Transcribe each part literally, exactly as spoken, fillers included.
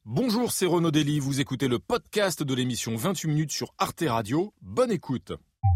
Bonjour, c'est Renaud Dely, vous écoutez le podcast de l'émission vingt-huit minutes sur Arte Radio. Bonne écoute.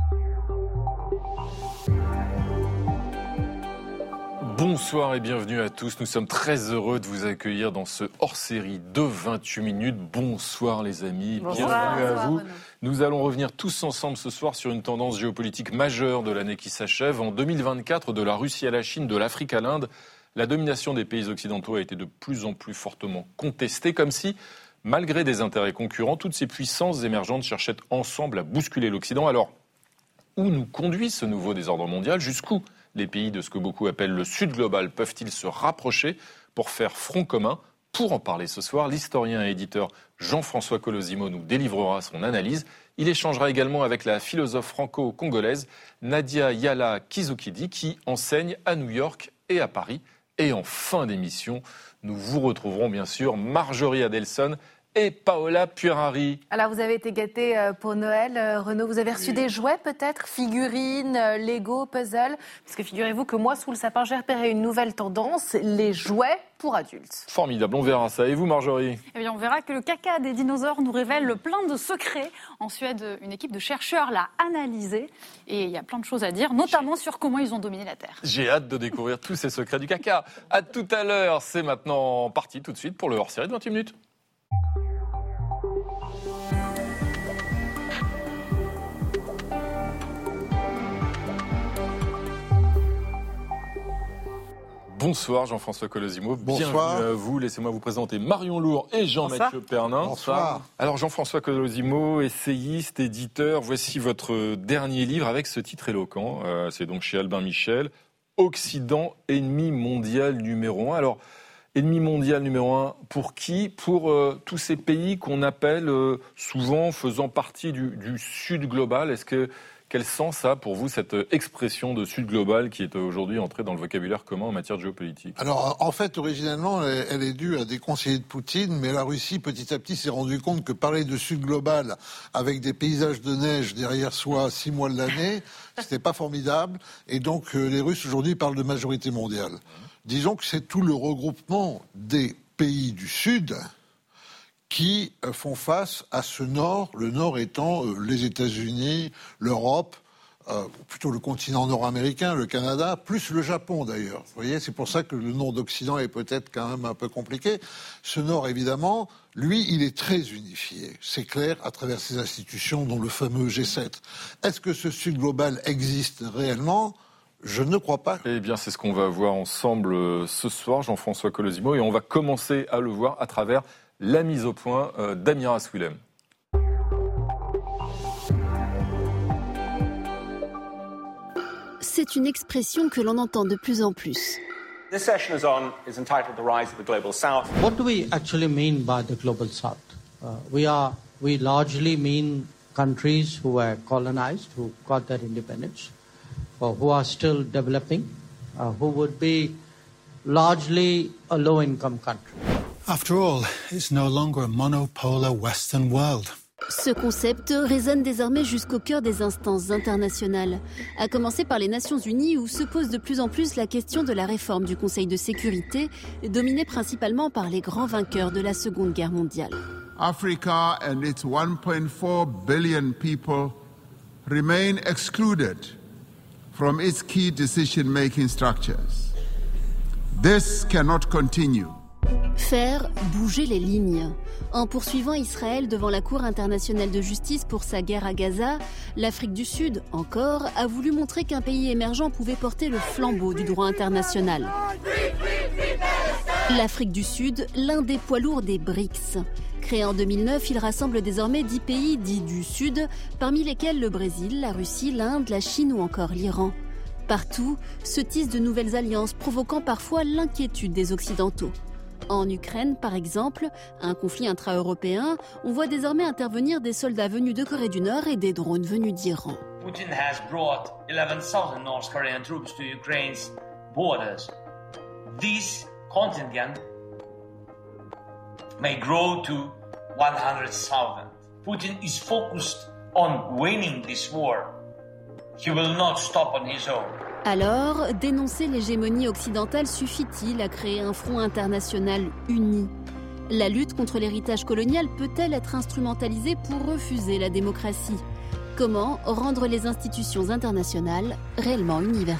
Bonsoir et bienvenue à tous. Nous sommes très heureux de vous accueillir dans ce hors-série de vingt-huit minutes. Bonsoir les amis, Bonsoir. bienvenue à Bonsoir, vous. Renaud. Nous allons revenir tous ensemble ce soir sur une tendance géopolitique majeure de l'année qui s'achève. En deux mille vingt-quatre, de la Russie à la Chine, de l'Afrique à l'Inde, la domination des pays occidentaux a été de plus en plus fortement contestée, comme si, malgré des intérêts concurrents, toutes ces puissances émergentes cherchaient ensemble à bousculer l'Occident. Alors, où nous conduit ce nouveau désordre mondial ? Jusqu'où les pays de ce que beaucoup appellent le Sud global peuvent-ils se rapprocher pour faire front commun ? Pour en parler ce soir, l'historien et éditeur Jean-François Colosimo nous délivrera son analyse. Il échangera également avec la philosophe franco-congolaise Nadia Yala Kizukidi qui enseigne à New York et à Paris. Et en fin d'émission, nous vous retrouverons bien sûr Marjorie Adelson et Paola Puerari. Alors, vous avez été gâtés pour Noël, Renaud. Vous avez reçu oui. des jouets peut-être, figurines, Lego, puzzle. Parce que figurez-vous que moi, sous le sapin, j'ai repéré une nouvelle tendance, les jouets pour adultes. Formidable, on verra ça. Et vous, Marjorie ? Eh bien, on verra que le caca des dinosaures nous révèle plein de secrets. En Suède, une équipe de chercheurs l'a analysé. Et il y a plein de choses à dire, notamment sur comment ils ont dominé la Terre. J'ai hâte de découvrir tous ces secrets du caca. À tout à l'heure, c'est maintenant parti tout de suite pour le hors-série de vingt-huit minutes. Bonsoir Jean-François Colosimo, Bonsoir. Bienvenue à vous. Laissez-moi vous présenter Marion Lourd et Jean-Mathieu Pernin. Bonsoir. Alors Jean-François Colosimo, essayiste, éditeur, voici votre dernier livre avec ce titre éloquent. Euh, c'est donc chez Albin Michel, Occident, ennemi mondial numéro un. Alors, ennemi mondial numéro un, pour qui ? Pour euh, tous ces pays qu'on appelle euh, souvent faisant partie du, du Sud global. Est-ce que Quel sens a pour vous cette expression de Sud global qui est aujourd'hui entrée dans le vocabulaire commun en matière de géopolitique ? Alors, en fait, originellement, elle est due à des conseillers de Poutine, mais la Russie, petit à petit, s'est rendu compte que parler de Sud global avec des paysages de neige derrière soi six mois de l'année, c'était pas formidable. Et donc, euh, les Russes, aujourd'hui, parlent de majorité mondiale. Disons que c'est tout le regroupement des pays du Sud qui font face à ce Nord, le Nord étant euh, les États-Unis, l'Europe, euh, plutôt le continent nord-américain, le Canada, plus le Japon d'ailleurs. Vous voyez, c'est pour ça que le nom d'Occident est peut-être quand même un peu compliqué. Ce Nord, évidemment, lui, il est très unifié. C'est clair à travers ses institutions, dont le fameux G sept. Est-ce que ce Sud global existe réellement ? Je ne crois pas. Eh bien, c'est ce qu'on va voir ensemble ce soir, Jean-François Colosimo, et on va commencer à le voir à travers la mise au point euh, d'Amira Swilem. C'est une expression que l'on entend de plus en plus. This session is on is entitled The Rise of the Global South. What do we actually mean by the Global South? Uh, we are we largely mean countries who were colonized, who got their independence, or who are still developing, uh, who would be largely a low-income country. After all, it's no longer a monopolar Western world. Ce concept résonne désormais jusqu'au cœur des instances internationales, à commencer par les Nations Unies où se pose de plus en plus la question de la réforme du Conseil de sécurité, dominé principalement par les grands vainqueurs de la Seconde Guerre mondiale. Africa and its one point four billion people remain excluded from its key decision-making structures. This cannot continue. Faire bouger les lignes. En poursuivant Israël devant la Cour internationale de justice pour sa guerre à Gaza, l'Afrique du Sud, encore, a voulu montrer qu'un pays émergent pouvait porter le flambeau du droit international. L'Afrique du Sud, l'un des poids lourds des B R I C S. Créé en deux mille neuf, il rassemble désormais dix pays dits du Sud, parmi lesquels le Brésil, la Russie, l'Inde, la Chine ou encore l'Iran. Partout, se tissent de nouvelles alliances, provoquant parfois l'inquiétude des Occidentaux. En Ukraine, par exemple, un conflit intra-européen, on voit désormais intervenir des soldats venus de Corée du Nord et des drones venus d'Iran. Putin has brought eleven thousand North Korean troops to Ukraine's borders. This contingent may grow to one hundred thousand. Putin is focused on winning this war. He will not stop on his own. Alors, dénoncer l'hégémonie occidentale suffit-il à créer un front international uni ? La lutte contre l'héritage colonial peut-elle être instrumentalisée pour refuser la démocratie ? Comment rendre les institutions internationales réellement universelles ?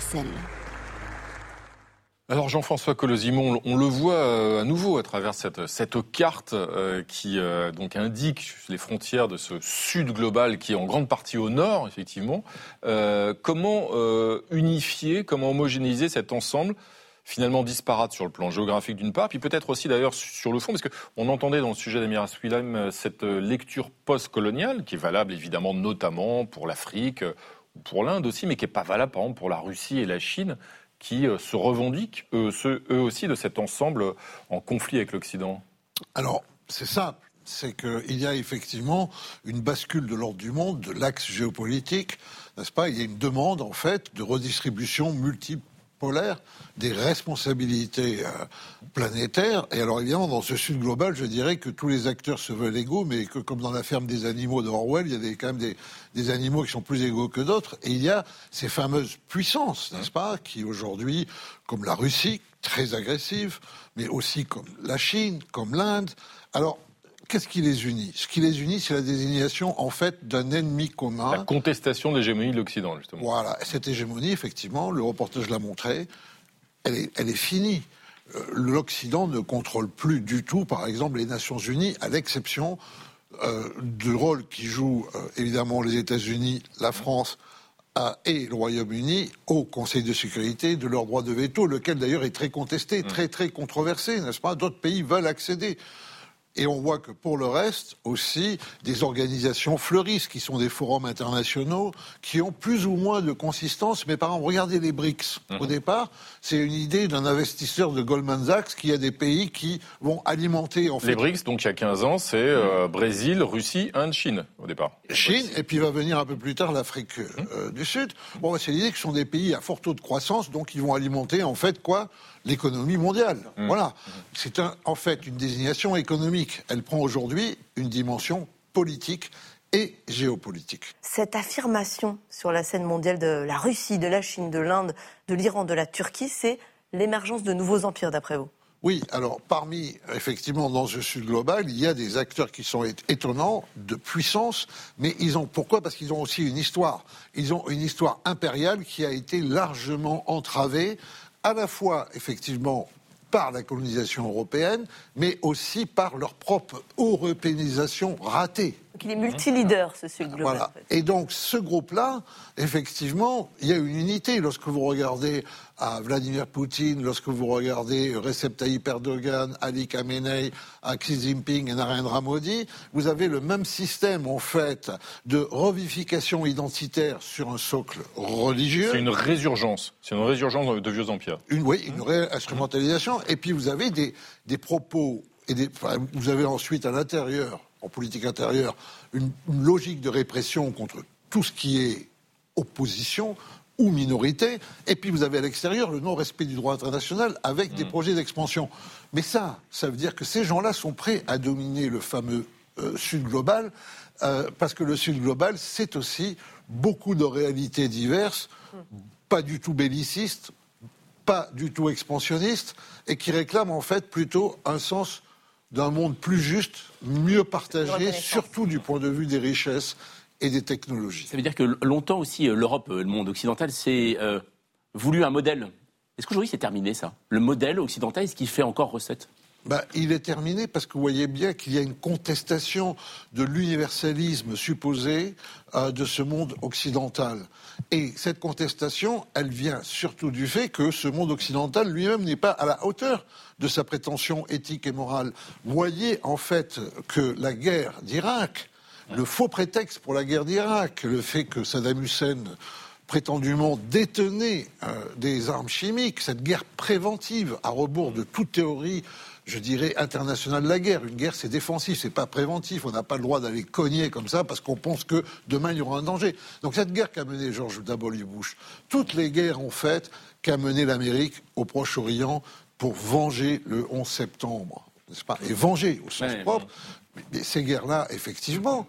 Alors Jean-François Collot-Simon, on le voit euh, à nouveau à travers cette, cette carte euh, qui euh, donc indique les frontières de ce sud global qui est en grande partie au nord, effectivement. Euh, comment euh, unifier, comment homogénéiser cet ensemble finalement disparate sur le plan géographique d'une part, puis peut-être aussi d'ailleurs sur le fond, parce qu'on entendait dans le sujet d'Amir Aswilam cette lecture post-coloniale qui est valable évidemment notamment pour l'Afrique ou pour l'Inde aussi, mais qui n'est pas valable par exemple pour la Russie et la Chine, qui se revendiquent eux, ceux, eux aussi de cet ensemble en conflit avec l'Occident. Alors, c'est simple. C'est qu'il y a effectivement une bascule de l'ordre du monde, de l'axe géopolitique, n'est-ce pas ? Il y a une demande, en fait, de redistribution multipolaire des responsabilités euh, planétaires. Et alors, évidemment, dans ce sud global, je dirais que tous les acteurs se veulent égaux, mais que, comme dans la ferme des animaux de Orwell, il y a des, quand même des, des animaux qui sont plus égaux que d'autres. Et il y a ces fameuses puissances, n'est-ce pas, qui aujourd'hui, comme la Russie, très agressive, mais aussi comme la Chine, comme l'Inde. Alors, qu'est-ce qui les unit ? Ce qui les unit, c'est la désignation, en fait, d'un ennemi commun. La contestation de l'hégémonie de l'Occident, justement. Voilà. Cette hégémonie, effectivement, le reportage l'a montré, elle est, elle est finie. Euh, L'Occident ne contrôle plus du tout, par exemple, les Nations Unies, à l'exception euh, du rôle qui jouent, euh, évidemment, les États-Unis, la France euh, et le Royaume-Uni au Conseil de sécurité de leur droit de veto, lequel, d'ailleurs, est très contesté, très, très controversé, n'est-ce pas ? D'autres pays veulent accéder. Et on voit que pour le reste, aussi, des organisations fleurissent, qui sont des forums internationaux, qui ont plus ou moins de consistance. Mais par exemple, regardez les BRICS. Mmh. Au départ, c'est une idée d'un investisseur de Goldman Sachs, qui a des pays qui vont alimenter... En fait, les BRICS, donc il y a quinze ans, c'est euh, Brésil, Russie, Inde, Chine, au départ. Chine, et puis va venir un peu plus tard l'Afrique euh, mmh. du Sud. Bon, c'est l'idée que ce sont des pays à fort taux de croissance, donc ils vont alimenter, en fait, quoi ? L'économie mondiale. Mmh. Voilà. C'est un, en fait une désignation économique. Elle prend aujourd'hui une dimension politique et géopolitique. Cette affirmation sur la scène mondiale de la Russie, de la Chine, de l'Inde, de l'Iran, de la Turquie, c'est l'émergence de nouveaux empires, d'après vous ? Oui, alors parmi, effectivement, dans ce sud global, il y a des acteurs qui sont étonnants, de puissance, mais ils ont, pourquoi ? Parce qu'ils ont aussi une histoire. Ils ont une histoire impériale qui a été largement entravée, à la fois, effectivement, par la colonisation européenne, mais aussi par leur propre européanisation ratée. Donc il est multi-leader, ce sud global. Voilà. En fait. Et donc, ce groupe-là, effectivement, il y a une unité. Lorsque vous regardez à Vladimir Poutine, lorsque vous regardez Recep Tayyip Erdogan, Ali Khamenei, à Xi Jinping et Narendra Modi, vous avez le même système, en fait, de revivification identitaire sur un socle religieux. C'est une résurgence. C'est une résurgence de vieux empires. Une, oui, une réinstrumentalisation. Et puis, vous avez des, des propos, et des, enfin, vous avez ensuite à l'intérieur, en politique intérieure, une, une logique de répression contre tout ce qui est opposition ou minorité, et puis vous avez à l'extérieur le non-respect du droit international avec mmh. des projets d'expansion. Mais ça, ça veut dire que ces gens-là sont prêts à dominer le fameux euh, Sud global, euh, parce que le Sud global, c'est aussi beaucoup de réalités diverses, mmh. pas du tout bellicistes, pas du tout expansionnistes, et qui réclament en fait plutôt un sens d'un monde plus juste, mieux partagé, surtout du point de vue des richesses et des technologies. Ça veut dire que longtemps aussi, l'Europe, le monde occidental, s'est euh, voulu un modèle. Est-ce qu'aujourd'hui c'est terminé ça ? Le modèle occidental, est-ce qu'il fait encore recette ? Ben, il est terminé parce que vous voyez bien qu'il y a une contestation de l'universalisme supposé euh, de ce monde occidental. Et cette contestation, elle vient surtout du fait que ce monde occidental lui-même n'est pas à la hauteur de sa prétention éthique et morale. Vous voyez en fait que la guerre d'Irak, le faux prétexte pour la guerre d'Irak, le fait que Saddam Hussein prétendument détenait euh, des armes chimiques, cette guerre préventive à rebours de toute théorie, je dirais, internationale de la guerre. Une guerre, c'est défensif, c'est pas préventif. On n'a pas le droit d'aller cogner comme ça parce qu'on pense que demain, il y aura un danger. Donc cette guerre qu'a menée George W. Bush, toutes les guerres, en fait, qu'a mené l'Amérique au Proche-Orient pour venger le onze septembre, n'est-ce pas ? Et venger au sens ouais, propre. Ouais. Mais ces guerres-là, effectivement,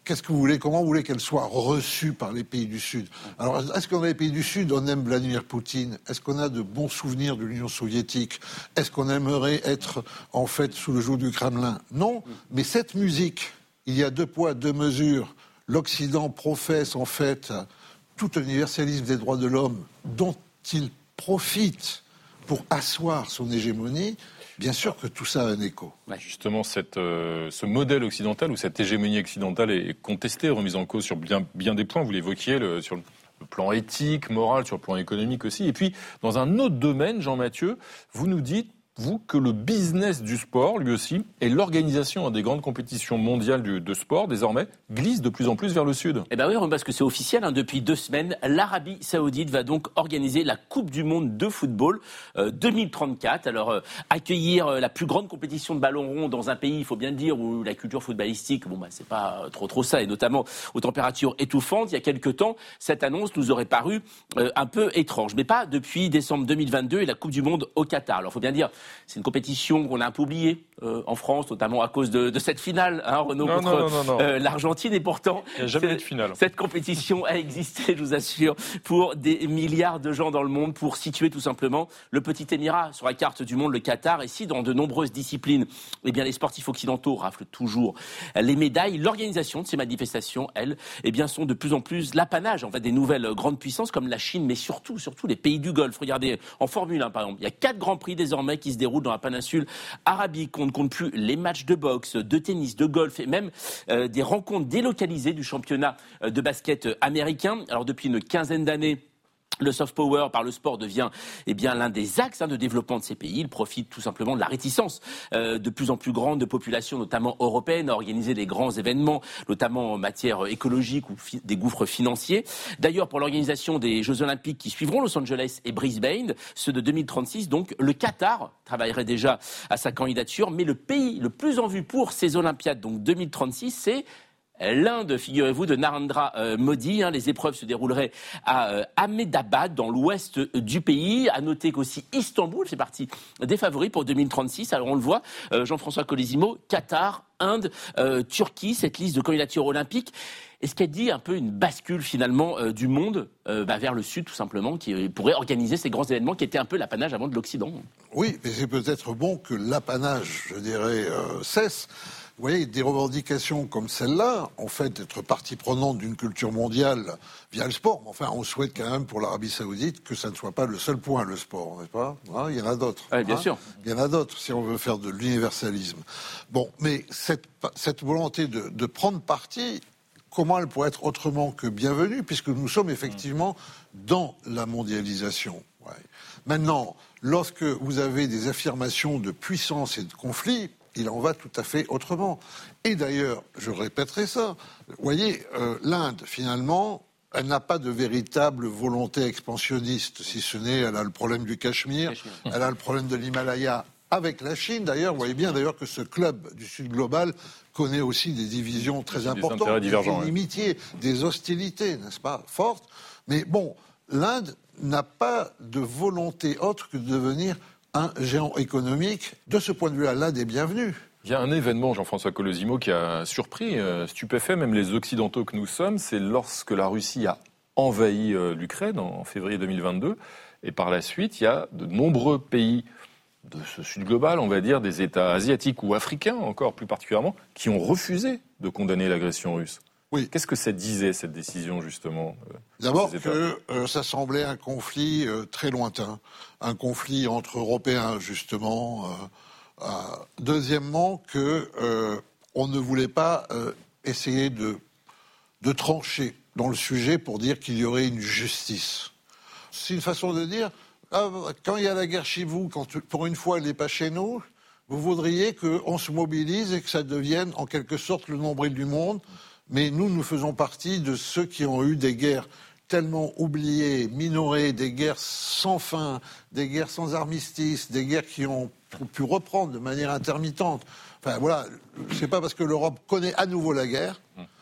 qu'est-ce que vous voulez, comment vous voulez qu'elle soit reçue par les pays du Sud? Alors, est-ce qu'on a les pays du Sud, on aime Vladimir Poutine? Est-ce qu'on a de bons souvenirs de l'Union soviétique? Est-ce qu'on aimerait être, en fait, sous le joug du Kremlin? Non, mais cette musique, il y a deux poids, deux mesures. L'Occident professe, en fait, tout universalisme des droits de l'homme dont il profite pour asseoir son hégémonie. Bien sûr que tout ça a un écho. Justement, cette, euh, ce modèle occidental ou cette hégémonie occidentale est contestée, remise en cause sur bien, bien des points. Vous l'évoquiez, le, sur le, le plan éthique, moral, sur le plan économique aussi. Et puis, dans un autre domaine, Jean-Mathieu, vous nous dites, vous, que le business du sport, lui aussi, et l'organisation des grandes compétitions mondiales du, de sport, désormais, glisse de plus en plus vers le Sud. Eh bien oui, parce que c'est officiel, hein, depuis deux semaines, l'Arabie Saoudite va donc organiser la Coupe du Monde de football euh, deux mille trente-quatre. Alors, euh, accueillir euh, la plus grande compétition de ballon rond dans un pays, il faut bien le dire, où la culture footballistique, bon, bah, c'est pas euh, trop trop ça, et notamment aux températures étouffantes. Il y a quelques temps, cette annonce nous aurait paru euh, un peu étrange, mais pas depuis décembre deux mille vingt-deux et la Coupe du Monde au Qatar. Alors, il faut bien dire, c'est une compétition qu'on a un peu oubliée euh, en France, notamment à cause de, de cette finale, hein, Renaud, non, contre non, non, non. Euh, l'Argentine. Et pourtant, il n'y a jamais eu de finale. Cette compétition a existé, je vous assure, pour des milliards de gens dans le monde, pour situer tout simplement le petit Émirat sur la carte du monde, le Qatar. Et si dans de nombreuses disciplines, eh bien, les sportifs occidentaux raflent toujours les médailles, l'organisation de ces manifestations, elles, eh bien, sont de plus en plus l'apanage en fait, des nouvelles grandes puissances comme la Chine, mais surtout, surtout les pays du Golfe. Regardez, en Formule un, par exemple, il y a quatre grands prix désormais qui se déroulent dans la péninsule arabique. On ne compte plus les matchs de boxe, de tennis, de golf et même euh, des rencontres délocalisées du championnat euh, de basket américain. Alors depuis une quinzaine d'années, le soft power par le sport devient eh bien, l'un des axes hein, de développement de ces pays. Il profite tout simplement de la réticence euh, de plus en plus grande de populations, notamment européennes, à organiser des grands événements, notamment en matière écologique ou fi- des gouffres financiers. D'ailleurs, pour l'organisation des Jeux Olympiques qui suivront Los Angeles et Brisbane, ceux de deux mille trente-six, donc le Qatar travaillerait déjà à sa candidature. Mais le pays le plus en vue pour ces Olympiades, donc deux mille trente-six, c'est l'Inde, figurez-vous, de Narendra euh, Modi. Hein, les épreuves se dérouleraient à euh, Ahmedabad, dans l'ouest euh, du pays. À noter qu'aussi Istanbul fait partie des favoris pour deux mille trente-six. Alors on le voit, euh, Jean-François Colésimo, Qatar, Inde, euh, Turquie, cette liste de candidatures olympiques. Est-ce qu'elle dit un peu une bascule finalement euh, du monde euh, bah, vers le sud tout simplement, qui pourrait organiser ces grands événements qui étaient un peu l'apanage avant de l'Occident? Oui, mais c'est peut-être bon que l'apanage, je dirais, euh, cesse. Vous voyez, des revendications comme celle-là, en fait, être partie prenante d'une culture mondiale via le sport. Mais enfin, on souhaite quand même pour l'Arabie Saoudite que ça ne soit pas le seul point, le sport, n'est-ce pas? Hein, il y en a d'autres. Oui, bien hein sûr. Il y en a d'autres, si on veut faire de l'universalisme. Bon, mais cette, cette volonté de, de prendre parti, comment elle pourrait être autrement que bienvenue, puisque nous sommes effectivement dans la mondialisation. Ouais. Maintenant, lorsque vous avez des affirmations de puissance et de conflit, il en va tout à fait autrement. Et d'ailleurs, je répéterai ça, vous voyez, euh, l'Inde, finalement, elle n'a pas de véritable volonté expansionniste, si ce n'est, elle a le problème du Cachemire, elle a le problème de l'Himalaya, avec la Chine, d'ailleurs. Vous voyez bien, d'ailleurs, que ce club du Sud global connaît aussi des divisions très des importantes, intérêts divergents, des inimitiés, ouais. des hostilités, n'est-ce pas, fortes. Mais bon, l'Inde n'a pas de volonté autre que de devenir un géant économique. De ce point de vue-là, l'Inde est bienvenue. Il y a un événement, Jean-François Colosimo, qui a surpris, euh, stupéfait même les Occidentaux que nous sommes. C'est lorsque la Russie a envahi euh, l'Ukraine en février deux mille vingt-deux. Et par la suite, il y a de nombreux pays de ce sud global, on va dire, des États asiatiques ou africains encore plus particulièrement, qui ont refusé de condamner l'agression russe. Oui. Qu'est-ce que ça disait, cette décision, justement euh, D'abord que euh, ça semblait un conflit euh, très lointain, un conflit entre Européens, justement. Euh, euh, deuxièmement, que euh, on ne voulait pas euh, essayer de, de trancher dans le sujet pour dire qu'il y aurait une justice. C'est une façon de dire, ah, quand il y a la guerre chez vous, quand pour une fois elle n'est pas chez nous, vous voudriez qu'on se mobilise et que ça devienne en quelque sorte le nombril du monde. Mais nous, nous faisons partie de ceux qui ont eu des guerres tellement oubliées, minorées, des guerres sans fin, des guerres sans armistice, des guerres qui ont pu reprendre de manière intermittente. Enfin voilà, c'est pas parce que l'Europe connaît à nouveau la guerre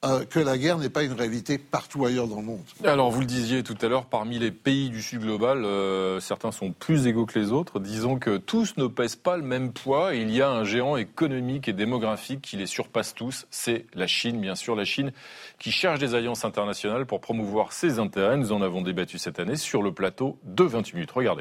euh, que la guerre n'est pas une réalité partout ailleurs dans le monde. Alors, vous le disiez tout à l'heure, parmi les pays du Sud global, euh, certains sont plus égaux que les autres. Disons que tous ne pèsent pas le même poids. Et il y a un géant économique et démographique qui les surpasse tous. C'est la Chine, bien sûr. La Chine qui cherche des alliances internationales pour promouvoir ses intérêts. Nous en avons débattu cette année sur le plateau de vingt-huit minutes. Regardez.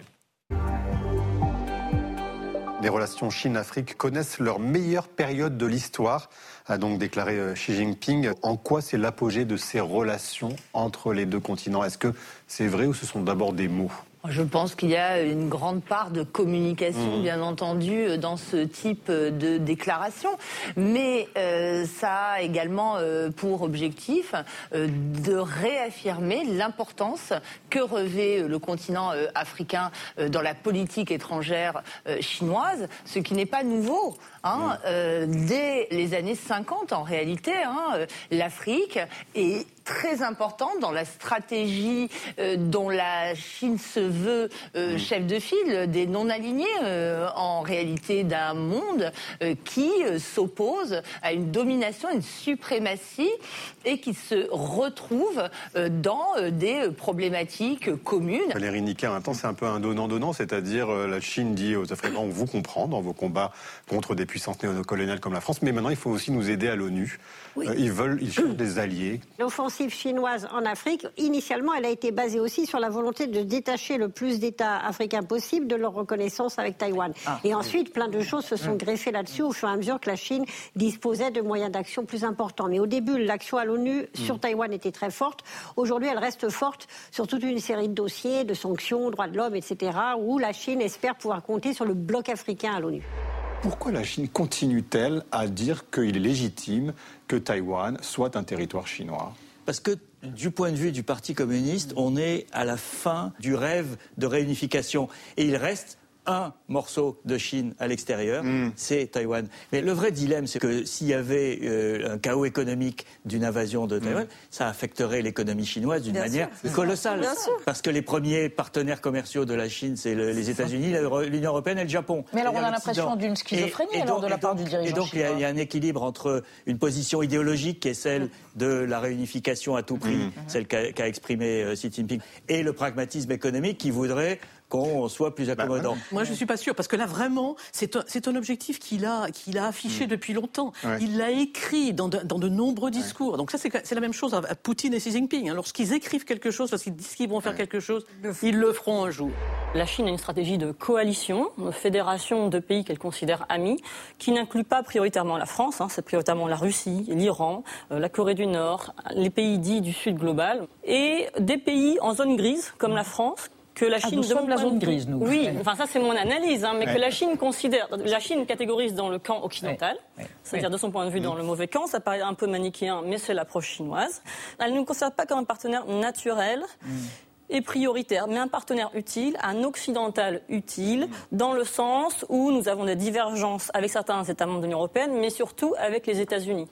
Les relations Chine-Afrique connaissent leur meilleure période de l'histoire, a donc déclaré Xi Jinping. En quoi c'est l'apogée de ces relations entre les deux continents? Est-ce que c'est vrai ou ce sont d'abord des mots? Je pense qu'il y a une grande part de communication, mmh. bien entendu, dans ce type de déclaration. Mais euh, ça a également euh, pour objectif euh, de réaffirmer l'importance que revêt le continent euh, africain euh, dans la politique étrangère euh, chinoise, ce qui n'est pas nouveau. Hein, mmh. euh, dès les années cinquante, en réalité, hein, euh, l'Afrique est très importante dans la stratégie euh, dont la Chine se veut euh, mmh. chef de file, des non-alignés euh, en réalité d'un monde euh, qui euh, s'oppose à une domination, une suprématie et qui se retrouve euh, dans euh, des problématiques communes. Valérie Niquet, en même temps, c'est un peu un donnant-donnant, c'est-à-dire euh, la Chine dit aux Africains, on vous comprend dans vos combats contre des puissances néocoloniales comme la France, mais maintenant il faut aussi nous aider à l'ONU. Oui. Euh, ils veulent, ils cherchent des alliés. L'offensive chinoise en Afrique, initialement, elle a été basée aussi sur la volonté de détacher le plus d'États africains possible de leur reconnaissance avec Taïwan. Ah, et ensuite, oui. plein de choses se sont mmh. greffées là-dessus au fur et à mesure que la Chine disposait de moyens d'action plus importants. Mais au début, l'action à l'ONU mmh. sur Taïwan était très forte. Aujourd'hui, elle reste forte sur toute une série de dossiers, de sanctions, droits de l'homme, et cetera, où la Chine espère pouvoir compter sur le bloc africain à l'ONU. Pourquoi la Chine continue-t-elle à dire qu'il est légitime que Taïwan soit un territoire chinois? Parce que du point de vue du Parti communiste, on est à la fin du rêve de réunification. Et il reste un morceau de Chine à l'extérieur, mmh. c'est Taïwan. Mais le vrai dilemme, c'est que s'il y avait euh, un chaos économique d'une invasion de Taïwan, mmh. ça affecterait l'économie chinoise d'une manière sûr, colossale. Bien sûr. Parce que les premiers partenaires commerciaux de la Chine, c'est le, les États-Unis, l'Union européenne et le Japon. Mais alors on a l'impression d'une schizophrénie et, et alors donc, de la part donc, du dirigeant Et donc chinois. il y, y a un équilibre entre une position idéologique qui est celle mmh. de la réunification à tout prix, mmh. celle qu'a, qu'a exprimé euh, Xi Jinping, et le pragmatisme économique qui voudrait qu'on soit plus accommodant. Bah, Moi, je ne suis pas sûre, parce que là, vraiment, c'est un, c'est un objectif qu'il a, qu'il a affiché mmh. depuis longtemps. Ouais. Il l'a écrit dans de, dans de nombreux discours. Ouais. Donc ça, c'est, c'est la même chose à Poutine et Xi Jinping. Lorsqu'ils écrivent quelque chose, lorsqu'ils disent qu'ils vont faire ouais. quelque chose, le ils le feront un jour. La Chine a une stratégie de coalition, de fédération de pays qu'elle considère amis, qui n'inclut pas prioritairement la France, hein, c'est prioritairement la Russie, l'Iran, euh, la Corée du Nord, les pays dits du Sud global, et des pays en zone grise, comme mmh. la France, que la Chine ah, nous de la zone grise, nous. Oui, enfin ça c'est mon analyse, hein, mais ouais. que la Chine considère, la Chine catégorise dans le camp occidental, ouais. Ouais. c'est-à-dire de son point de vue dans le mauvais camp. Ça paraît un peu manichéen, mais c'est l'approche chinoise. Elle ne nous considère pas comme un partenaire naturel. Mm. et prioritaire, mais un partenaire utile, un occidental utile, dans le sens où nous avons des divergences avec certains États membres de l'Union européenne, mais surtout avec les États-Unis.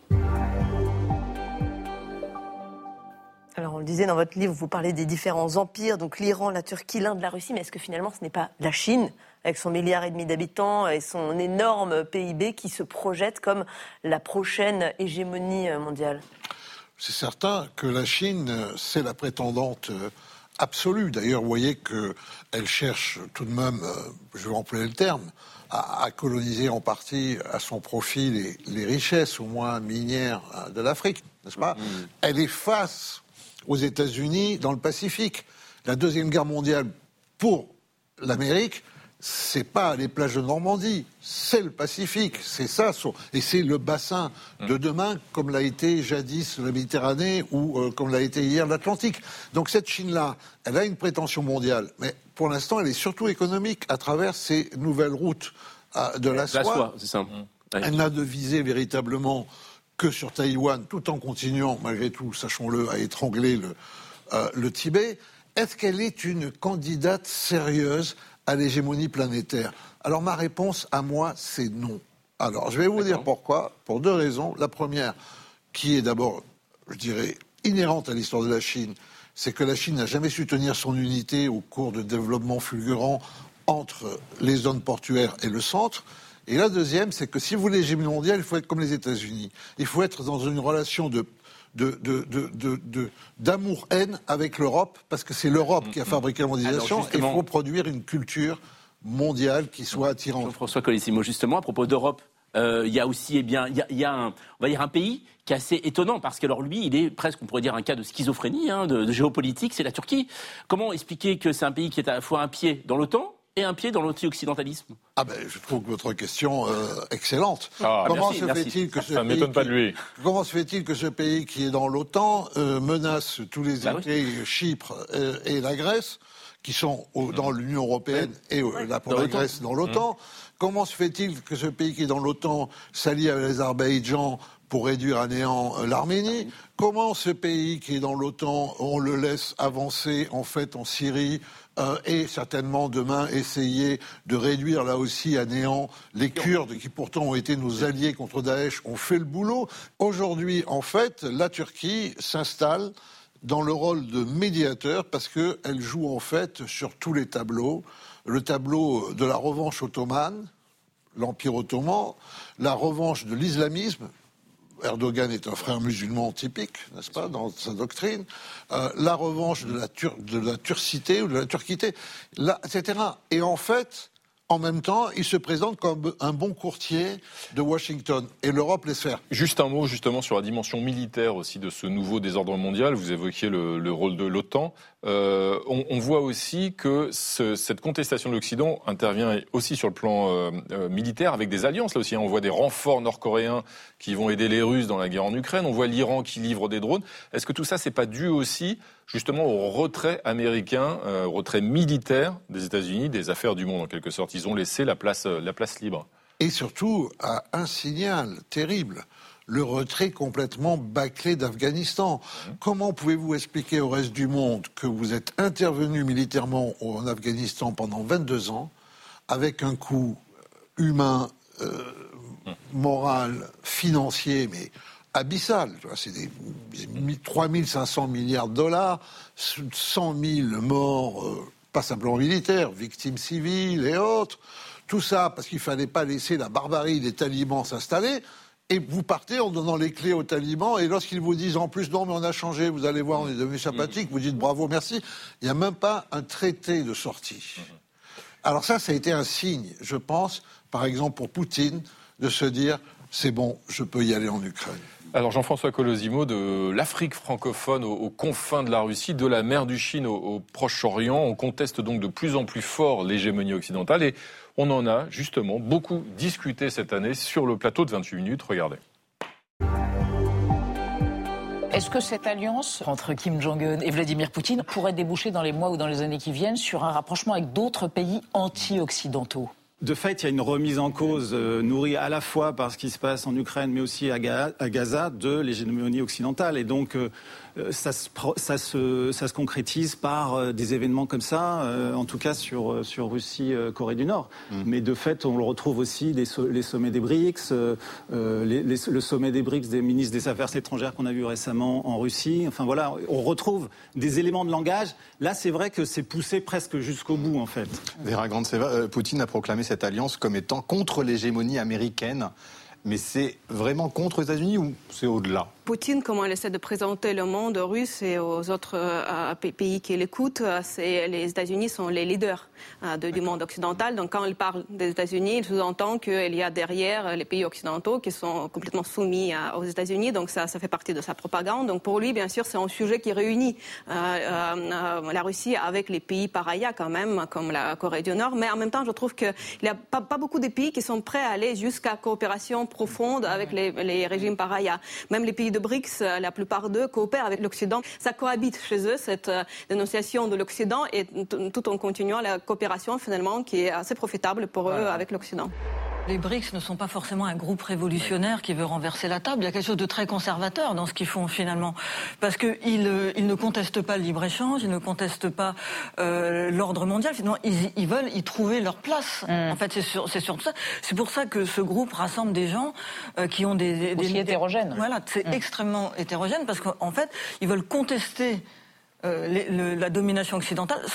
Alors on le disait dans votre livre, vous parlez des différents empires, donc l'Iran, la Turquie, l'Inde, la Russie, mais est-ce que finalement ce n'est pas la Chine, avec son milliard et demi d'habitants et son énorme P I B, qui se projette comme la prochaine hégémonie mondiale ? C'est certain que la Chine, c'est la prétendante absolue. D'ailleurs, vous voyez qu'elle cherche tout de même, je vais employer le terme, à, à coloniser en partie à son profit les, les richesses, au moins minières, de l'Afrique, n'est-ce pas ? Mmh. Elle est face aux États-Unis dans le Pacifique. La Deuxième Guerre mondiale, pour l'Amérique, c'est pas les plages de Normandie, c'est le Pacifique, c'est ça, et c'est le bassin de demain, comme l'a été jadis la Méditerranée ou euh, comme l'a été hier l'Atlantique. Donc cette Chine-là, elle a une prétention mondiale, mais pour l'instant, elle est surtout économique à travers ces nouvelles routes euh, de la soie. La soie, c'est ça. Mmh. Elle n'a de visée véritablement que sur Taïwan, tout en continuant, malgré tout, sachons-le, à étrangler le, euh, le Tibet. Est-ce qu'elle est une candidate sérieuse à l'hégémonie planétaire ? Alors ma réponse à moi, c'est non. Alors je vais vous dire pourquoi, pour deux raisons. La première, qui est d'abord, je dirais, inhérente à l'histoire de la Chine, c'est que la Chine n'a jamais su tenir son unité au cours de développements fulgurants entre les zones portuaires et le centre. Et la deuxième, c'est que si vous voulez l'hégémonie mondiale, il faut être comme les États-Unis. Il faut être dans une relation de De, de, de, de, de, d'amour-haine avec l'Europe, parce que c'est l'Europe qui a fabriqué la mondialisation, et il faut produire une culture mondiale qui soit attirante. Jean-François Colissimo, justement, à propos d'Europe, il euh, y a aussi, eh bien, il y a, y a un, on va dire un pays qui est assez étonnant, parce que alors lui, il est presque, on pourrait dire, un cas de schizophrénie, hein, de, de géopolitique, c'est la Turquie. Comment expliquer que c'est un pays qui est à la fois un pied dans l'OTAN et un pied dans l'anti-occidentalisme? Ah ben, je trouve que votre question euh, excellente. Ah, comment merci, se merci. fait-il que ce Ça ne m'étonne pays pas de lui. Qui, comment se fait-il que ce pays qui est dans l'OTAN euh, menace tous les bah États, oui. Chypre euh, et la Grèce, qui sont au, dans l'Union européenne oui. et euh, là pour dans la l'OTAN. Grèce dans l'OTAN. Mmh. Comment se fait-il que ce pays qui est dans l'OTAN s'allie avec l'Azerbaïdjan pour réduire à néant euh, l'Arménie? Comment ce pays qui est dans l'OTAN, on le laisse avancer en fait en Syrie euh, et certainement demain essayer de réduire là aussi à néant les Kurdes qui pourtant ont été nos alliés contre Daesh, ont fait le boulot. Aujourd'hui, en fait, la Turquie s'installe dans le rôle de médiateur parce qu'elle joue en fait sur tous les tableaux. Le tableau de la revanche ottomane, l'Empire ottoman, la revanche de l'islamisme. Erdogan est un frère musulman typique, n'est-ce pas, dans sa doctrine. Euh, la revanche de la, tur- de la turcité ou de la turquité, là, et cetera. Et en fait, en même temps, il se présente comme un bon courtier de Washington. Et l'Europe laisse faire. Juste un mot justement sur la dimension militaire aussi de ce nouveau désordre mondial. Vous évoquiez le, le rôle de l'OTAN. Euh, on, on voit aussi que ce, cette contestation de l'Occident intervient aussi sur le plan euh, euh, militaire avec des alliances. Là aussi, on voit des renforts nord-coréens qui vont aider les Russes dans la guerre en Ukraine. On voit l'Iran qui livre des drones. Est-ce que tout ça, c'est pas dû aussi justement au retrait américain, euh, au retrait militaire des États-Unis, des affaires du monde en quelque sorte? Ils ont laissé la place, la place libre. Et surtout, à un signal terrible. Le retrait complètement bâclé d'Afghanistan. Mmh. Comment pouvez-vous expliquer au reste du monde que vous êtes intervenu militairement en Afghanistan pendant vingt-deux ans, avec un coût humain, euh, mmh. moral, financier, mais abyssal. C'est des trois mille cinq cents milliards de dollars, cent mille morts, euh, pas simplement militaires, victimes civiles et autres. Tout ça parce qu'il ne fallait pas laisser la barbarie des talibans s'installer. Et vous partez en donnant les clés aux talibans, et lorsqu'ils vous disent en plus, non mais on a changé, vous allez voir, on est devenu sympathique, vous dites bravo, merci. Il n'y a même pas un traité de sortie. Alors ça, ça a été un signe, je pense, par exemple pour Poutine, de se dire, c'est bon, je peux y aller en Ukraine. Alors Jean-François Colosimo, de l'Afrique francophone aux, aux confins de la Russie, de la mer du Chine au, au Proche-Orient, on conteste donc de plus en plus fort l'hégémonie occidentale et on en a justement beaucoup discuté cette année sur le plateau de vingt-huit minutes. Regardez. Est-ce que cette alliance entre Kim Jong-un et Vladimir Poutine pourrait déboucher dans les mois ou dans les années qui viennent sur un rapprochement avec d'autres pays anti-occidentaux ? De fait, il y a une remise en cause euh, nourrie à la fois par ce qui se passe en Ukraine, mais aussi à, Ga- à Gaza, de l'hégémonie occidentale. Et donc, euh, ça, se, ça, se, ça se concrétise par euh, des événements comme ça, euh, en tout cas sur, sur Russie, euh, Corée du Nord. Mmh. Mais de fait, on le retrouve aussi les, so- les sommets des BRICS, euh, les, les, le sommet des BRICS des ministres des Affaires étrangères qu'on a vu récemment en Russie. Enfin voilà, on retrouve des éléments de langage. Là, c'est vrai que c'est poussé presque jusqu'au bout, en fait. Vera Grandseva, euh, Poutine a proclamé cette alliance comme étant contre l'hégémonie américaine. Mais c'est vraiment contre les États-Unis ou c'est au-delà ? Poutine, comment il essaie de présenter le monde russe et aux autres euh, pays qui l'écoutent, c'est les États-Unis sont les leaders euh, de, du monde occidental. Donc quand il parle des États-Unis, il sous-entend qu'il y a derrière les pays occidentaux qui sont complètement soumis à, aux États-Unis. Donc ça, ça fait partie de sa propagande. Donc pour lui, bien sûr, c'est un sujet qui réunit euh, euh, la Russie avec les pays parias quand même, comme la Corée du Nord. Mais en même temps, je trouve qu'il n'y a pas, pas beaucoup de pays qui sont prêts à aller jusqu'à coopération profonde avec les, les régimes parias. Même les pays de BRICS, la plupart d'eux coopèrent avec l'Occident. Ça cohabite chez eux, cette euh, dénonciation de l'Occident, et t- tout en continuant la coopération finalement qui est assez profitable pour eux avec l'Occident. Les BRICS ne sont pas forcément un groupe révolutionnaire qui veut renverser la table. Il y a quelque chose de très conservateur dans ce qu'ils font finalement. Parce qu'ils ils ne contestent pas le libre-échange, ils ne contestent pas euh, l'ordre mondial. Finalement, ils, ils veulent y trouver leur place. Mmh. En fait, c'est sur, c'est sur ça. C'est pour ça que ce groupe rassemble des gens euh, qui ont des... des Aussi des, hétérogènes. Des, voilà, c'est mmh. extrêmement hétérogène parce qu'en fait, ils veulent contester euh, les, le, la domination occidentale sans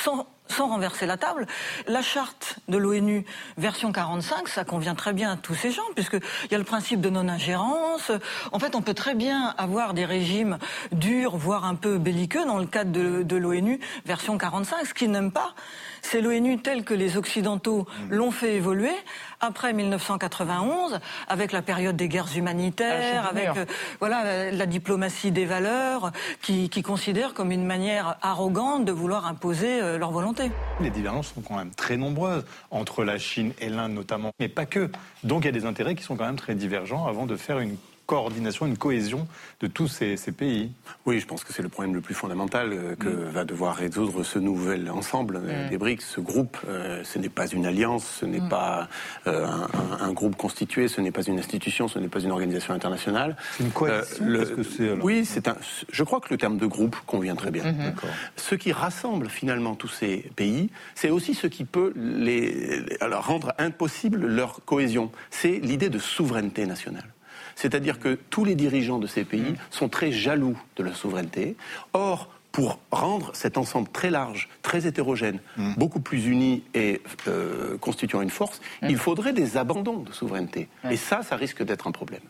sans renverser la table. La charte de l'ONU, version quarante-cinq, ça convient très bien à tous ces gens, puisqu'il y a le principe de non-ingérence. En fait, on peut très bien avoir des régimes durs, voire un peu belliqueux, dans le cadre de, de l'ONU, version quarante-cinq. Ce qu'ils n'aiment pas, c'est l'ONU telle que les Occidentaux l'ont fait évoluer après mille neuf cent quatre-vingt-onze, avec la période des guerres humanitaires, ah, avec euh, voilà la, la diplomatie des valeurs, qui, qui considèrent comme une manière arrogante de vouloir imposer euh, leur volonté. Les divergences sont quand même très nombreuses, entre la Chine et l'Inde notamment, mais pas que. Donc il y a des intérêts qui sont quand même très divergents avant de faire une coordination, une cohésion de tous ces, ces pays. Oui, je pense que c'est le problème le plus fondamental euh, que mmh. va devoir résoudre ce nouvel ensemble euh, mmh. des BRICS. Ce groupe, euh, ce n'est pas une alliance, ce n'est mmh. pas euh, un, un groupe constitué, ce n'est pas une institution, ce n'est pas une organisation internationale. C'est une coalition. Euh, le, que c'est, oui, c'est un. Je crois que le terme de groupe convient très bien. Mmh. Ce qui rassemble finalement tous ces pays, c'est aussi ce qui peut les, les alors, rendre impossible leur cohésion. C'est l'idée de souveraineté nationale. C'est-à-dire que tous les dirigeants de ces pays sont très jaloux de leur souveraineté. Or, pour rendre cet ensemble très large, très hétérogène, mmh. beaucoup plus uni et euh, constituant une force, mmh. il faudrait des abandons de souveraineté. Mmh. Et ça, ça risque d'être un problème.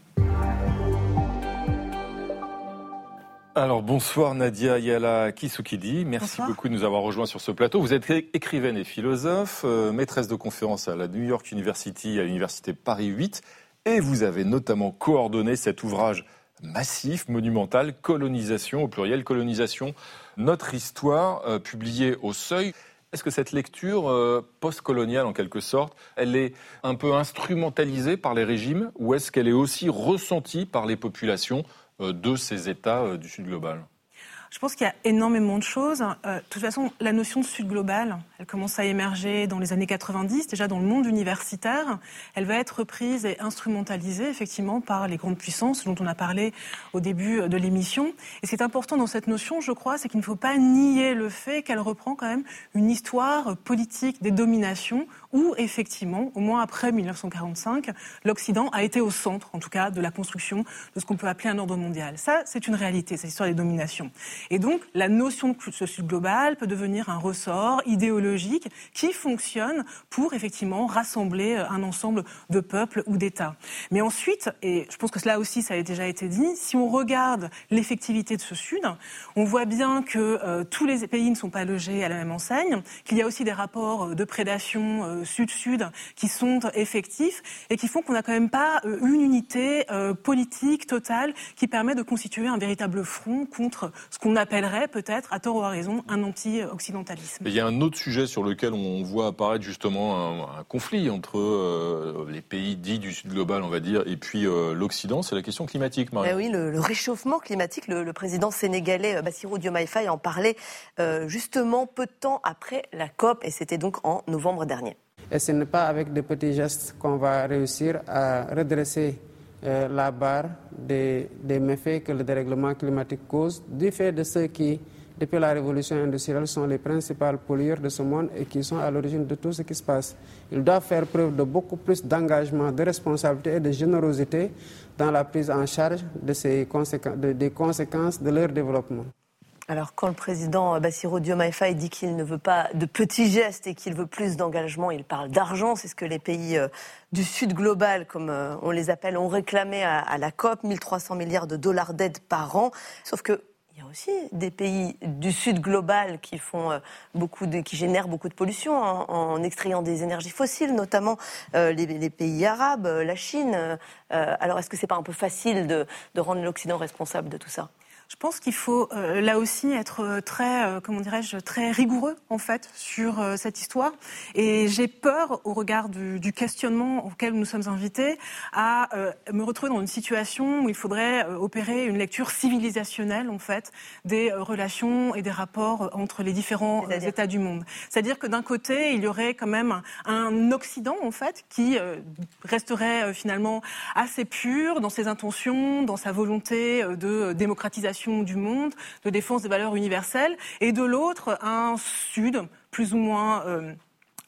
Alors bonsoir Nadia Yala Kisukidi, merci bonsoir. beaucoup de nous avoir rejoints sur ce plateau. Vous êtes écrivaine et philosophe, euh, maîtresse de conférences à la New York University, à l'université Paris huit. Et vous avez notamment coordonné cet ouvrage massif, monumental, Colonisation, au pluriel, Colonisation, notre histoire, euh, publié au Seuil. Est-ce que cette lecture euh, post-coloniale, en quelque sorte, elle est un peu instrumentalisée par les régimes ou est-ce qu'elle est aussi ressentie par les populations euh, de ces États euh, du Sud global ? Je pense qu'il y a énormément de choses. Euh, de toute façon, la notion de Sud global, elle commence à émerger dans les années quatre-vingt-dix, déjà dans le monde universitaire. Elle va être reprise et instrumentalisée, effectivement, par les grandes puissances dont on a parlé au début de l'émission. Et ce qui est important dans cette notion, je crois, c'est qu'il ne faut pas nier le fait qu'elle reprend quand même une histoire politique des dominations où, effectivement, au moins après mille neuf cent quarante-cinq, l'Occident a été au centre, en tout cas, de la construction de ce qu'on peut appeler un ordre mondial. Ça, c'est une réalité, cette histoire des dominations. Et donc, la notion de ce Sud global peut devenir un ressort idéologique qui fonctionne pour, effectivement, rassembler un ensemble de peuples ou d'États. Mais ensuite, et je pense que cela aussi, ça a déjà été dit, si on regarde l'effectivité de ce Sud, on voit bien que euh, tous les pays ne sont pas logés à la même enseigne, qu'il y a aussi des rapports de prédation euh, sud-sud qui sont effectifs et qui font qu'on n'a quand même pas euh, une unité euh, politique totale qui permet de constituer un véritable front contre ce qu'on appellerait peut-être, à tort ou à raison, un anti-occidentalisme. Il y a un autre sujet sur lequel on voit apparaître justement un, un conflit entre euh, les pays dits du Sud global, on va dire, et puis euh, l'Occident, c'est la question climatique, Marie. Eh oui, le, le réchauffement climatique, le, le président sénégalais Bassirou Diomaye Faye en parlait euh, justement peu de temps après la COP, et c'était donc en novembre dernier. Et ce n'est pas avec de petits gestes qu'on va réussir à redresser euh, la barre des, des méfaits que le dérèglement climatique cause, du fait de ceux qui, depuis la révolution industrielle, sont les principaux pollueurs de ce monde et qui sont à l'origine de tout ce qui se passe. Ils doivent faire preuve de beaucoup plus d'engagement, de responsabilité et de générosité dans la prise en charge de ces conséquences, de, des conséquences de leur développement. Alors, quand le président Bassirou Diomaye Faye dit qu'il ne veut pas de petits gestes et qu'il veut plus d'engagement, il parle d'argent. C'est ce que les pays euh, du Sud global, comme euh, on les appelle, ont réclamé à, à la COP, mille trois cents milliards de dollars d'aide par an. Sauf que il y a aussi des pays du Sud global qui font euh, beaucoup de, qui génèrent beaucoup de pollution en, en extrayant des énergies fossiles, notamment euh, les, les pays arabes, euh, la Chine. Euh, alors, est-ce que c'est pas un peu facile de, de rendre l'Occident responsable de tout ça ? Je pense qu'il faut euh, là aussi être très, euh, comment dirais-je, très rigoureux en fait sur euh, cette histoire. Et j'ai peur, au regard du, du questionnement auquel nous sommes invités, à euh, me retrouver dans une situation où il faudrait euh, opérer une lecture civilisationnelle en fait des euh, relations et des rapports entre les différents euh, États du monde. C'est-à-dire que d'un côté, il y aurait quand même un, un Occident en fait qui euh, resterait euh, finalement assez pur dans ses intentions, dans sa volonté euh, de démocratisation du monde, de défense des valeurs universelles, et de l'autre, un Sud plus ou moins euh,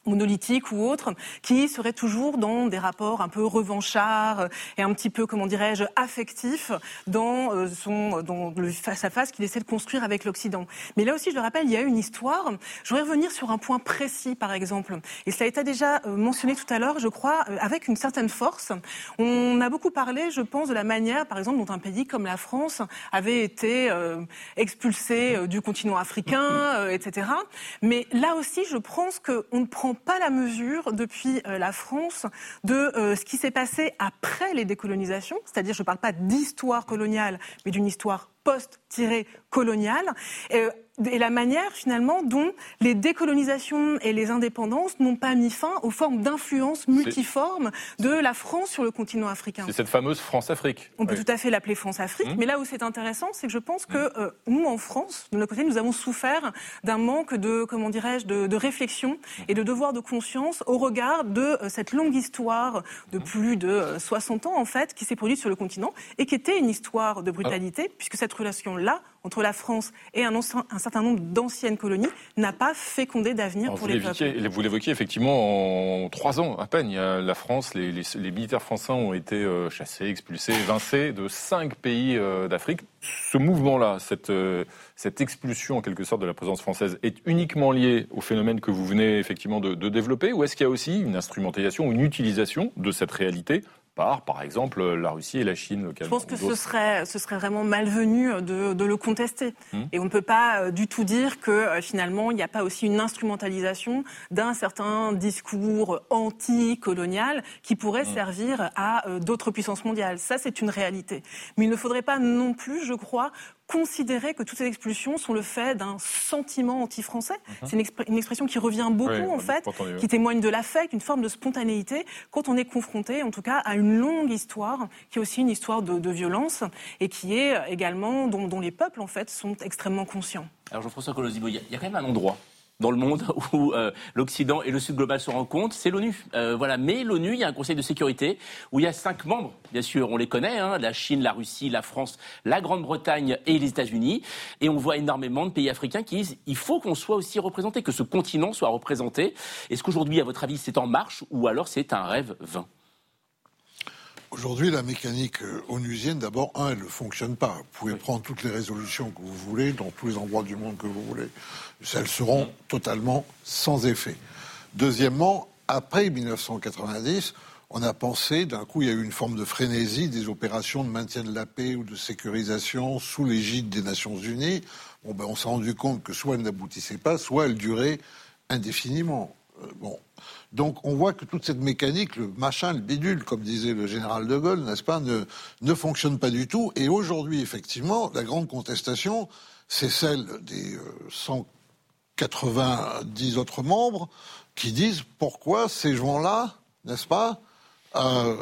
monolithique ou autre, qui serait toujours dans des rapports un peu revanchards et un petit peu, comment dirais-je, affectifs dans son, dans le face-à-face qu'il essaie de construire avec l'Occident. Mais là aussi, je le rappelle, il y a une histoire. Je voudrais revenir sur un point précis, par exemple. Et cela a été déjà mentionné tout à l'heure, je crois, avec une certaine force. On a beaucoup parlé, je pense, de la manière, par exemple, dont un pays comme la France avait été euh, expulsé du continent africain, euh, et cetera. Mais là aussi, je pense qu'on ne prend pas la mesure depuis euh, la France de euh, ce qui s'est passé après les décolonisations, c'est-à-dire je ne parle pas d'histoire coloniale, mais d'une histoire post-coloniale, euh, et la manière finalement dont les décolonisations et les indépendances n'ont pas mis fin aux formes d'influence multiformes de la France sur le continent africain. C'est cette fameuse France-Afrique. On peut oui. tout à fait l'appeler France-Afrique, mmh. mais là où c'est intéressant, c'est que je pense que euh, nous, en France, de notre côté, nous avons souffert d'un manque de, comment dirais-je, de, de réflexion et de devoir de conscience au regard de euh, cette longue histoire de plus de euh, soixante ans, en fait, qui s'est produite sur le continent et qui était une histoire de brutalité, ah. puisque cette relation-là, entre la France et un, ancien, un certain nombre d'anciennes colonies, n'a pas fécondé d'avenir Alors pour les peuples. Vous l'évoquiez effectivement en trois ans à peine. Il y a la France, les, les, les militaires français ont été euh, chassés, expulsés, évincés de cinq pays euh, d'Afrique. Ce mouvement-là, cette, euh, cette expulsion en quelque sorte de la présence française est uniquement liée au phénomène que vous venez effectivement de, de développer, ou est-ce qu'il y a aussi une instrumentalisation ou une utilisation de cette réalité par, par exemple, la Russie et la Chine localement? Je pense que ce serait, ce serait vraiment malvenu de, de le contester. Mmh. Et on ne peut pas euh, du tout dire que euh, finalement, il n'y a pas aussi une instrumentalisation d'un certain discours anti-colonial qui pourrait mmh. servir à euh, d'autres puissances mondiales. Ça, c'est une réalité. Mais il ne faudrait pas non plus, je crois, considérer que toutes ces expulsions sont le fait d'un sentiment anti-français. Mmh. C'est une, exp- une expression qui revient beaucoup, oui, en fait, entendu, qui témoigne de l'affect, une forme de spontanéité, quand on est confronté, en tout cas, à une longue histoire, qui est aussi une histoire de, de violence, et qui est également, dont, dont les peuples, en fait, sont extrêmement conscients. Alors, Jean-François Colosimo, il y, y a quand même un endroit dans le monde où euh, l'Occident et le Sud global se rencontrent, c'est l'ONU. Euh, voilà. Mais l'ONU, il y a un Conseil de sécurité où il y a cinq membres, bien sûr, on les connaît, hein, la Chine, la Russie, la France, la Grande-Bretagne et les États-Unis. Et on voit énormément de pays africains qui disent il faut qu'on soit aussi représenté, que ce continent soit représenté. Est-ce qu'aujourd'hui, à votre avis, c'est en marche ou alors c'est un rêve vain ? Aujourd'hui, la mécanique onusienne, d'abord, un, elle ne fonctionne pas. Vous pouvez oui. prendre toutes les résolutions que vous voulez, dans tous les endroits du monde que vous voulez. Elles seront mmh. totalement sans effet. Deuxièmement, après dix-neuf cent quatre-vingt-dix, on a pensé, d'un coup, il y a eu une forme de frénésie des opérations de maintien de la paix ou de sécurisation sous l'égide des Nations Unies. Bon, ben, on s'est rendu compte que soit elles n'aboutissaient pas, soit elles duraient indéfiniment. Euh, bon. Donc on voit que toute cette mécanique, le machin, le bidule, comme disait le général de Gaulle, n'est-ce pas, ne, ne fonctionne pas du tout. Et aujourd'hui, effectivement, la grande contestation, c'est celle des euh, cent quatre-vingt-dix autres membres qui disent pourquoi ces gens-là, n'est-ce pas, euh,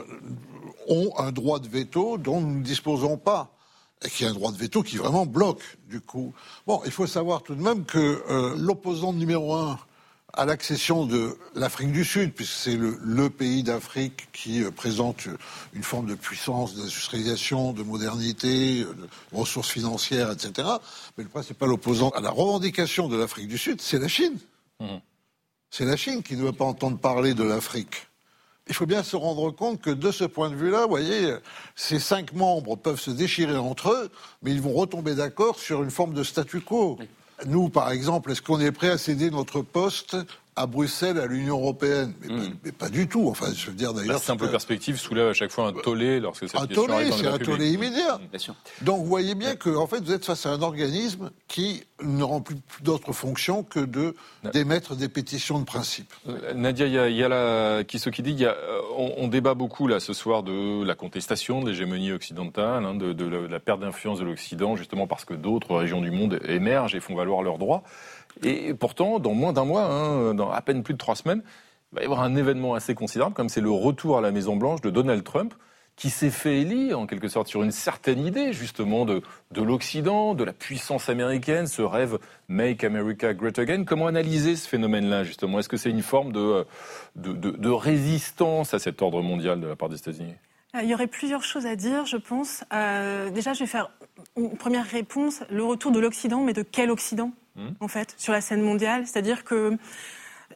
ont un droit de veto dont nous ne disposons pas. Et qui est un droit de veto qui vraiment bloque, du coup. Bon, il faut savoir tout de même que euh, l'opposant numéro un à l'accession de l'Afrique du Sud, puisque c'est le, le pays d'Afrique qui euh, présente une forme de puissance, d'industrialisation, de modernité, de ressources financières, et cetera. Mais le principal opposant à la revendication de l'Afrique du Sud, c'est la Chine. Mmh. C'est la Chine qui ne veut pas entendre parler de l'Afrique. Il faut bien se rendre compte que de ce point de vue-là, vous voyez, ces cinq membres peuvent se déchirer entre eux, mais ils vont retomber d'accord sur une forme de statu quo. Oui. Nous, par exemple, est-ce qu'on est prêt à céder notre poste à Bruxelles, à l'Union européenne, mais, mmh. pas, mais pas du tout. Enfin, je veux dire d'ailleurs. La simple que... perspective soulève à chaque fois un tollé lorsque cette un question tollé, arrive dans c'est le un public. tollé immédiat. Mmh. Bien sûr. Donc, vous voyez bien que, en fait, vous êtes face à un organisme qui ne remplit plus d'autre fonction que de d'émettre des pétitions de principe. Euh, Nadia, il y a, il y a la qui ce qui dit, il y a, on, on débat beaucoup là ce soir de la contestation de l'hégémonie occidentale, hein, de, de, la, de la perte d'influence de l'Occident, justement parce que d'autres régions du monde émergent et font valoir leurs droits. Et pourtant, dans moins d'un mois, hein, dans à peine plus de trois semaines, il va y avoir un événement assez considérable, comme c'est le retour à la Maison-Blanche de Donald Trump, qui s'est fait élire, en quelque sorte, sur une certaine idée, justement, de, de l'Occident, de la puissance américaine, ce rêve « Make America Great Again ». Comment analyser ce phénomène-là, justement ? Est-ce que c'est une forme de, de, de, de résistance à cet ordre mondial de la part des États-Unis ? Il y aurait plusieurs choses à dire, je pense. Euh, déjà, je vais faire une première réponse. Le retour de l'Occident, mais de quel Occident ? En fait, sur la scène mondiale, c'est-à-dire que